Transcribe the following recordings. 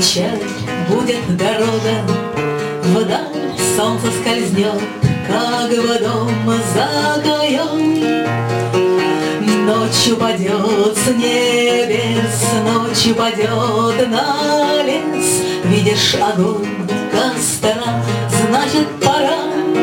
печаль, будет дорога, вдаль солнце скользнет, как в дом за окоем. Ночью падет с небес, ночью падет на лес. Видишь огонь костра, значит пора.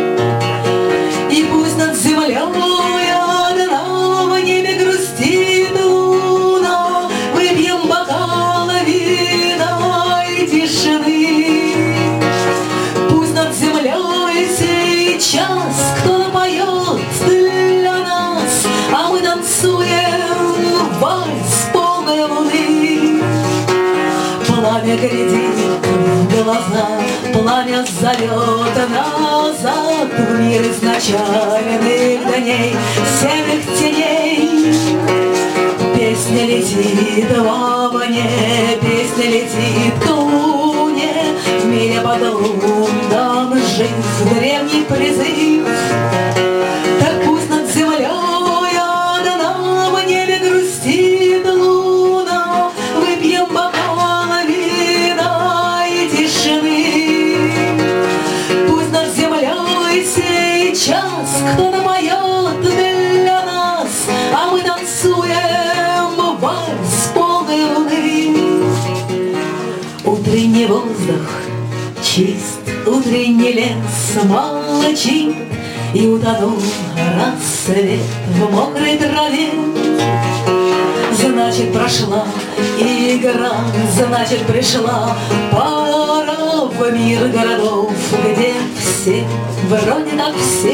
И пусть над землей одна в небе грустит луна, выпьем бокал вина и тишины. Пусть над землей сейчас кто-то поет для нас, а мы танцуем вальс полной луны. Пламя глядит в глаза, пламя зовет назад в мир изначальных дней, серых теней. Песня летит вовне, песня летит к луне, в мире под лундом жив древний призыв. Так пусть над землей одна в небе грустит луна, выпьем бокал вина и тишины. Пусть над землей сейчас кто-то поет для нас, а мы танцуем вальс полной луны. Утренний воздух чист, утренний лес молчит, и утонул рассвет в мокрой траве. Значит, прошла игра, значит, пришла пора в мир городов, где все вроде как все.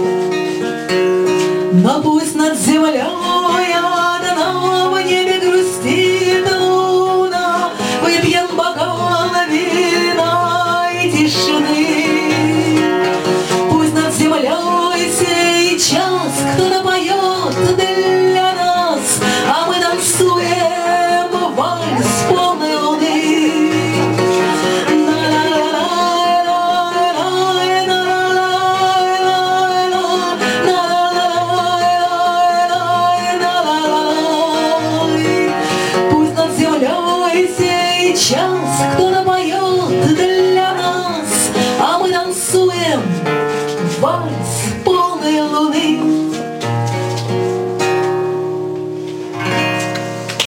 Но пусть над землей одна в небе грустит луна, выпьем бокал вина и тишины. Пусть над землей сейчас кто-то поет для нас, а мы танцуем вальс полной луны. Пусть над землей сейчас кто-то поет для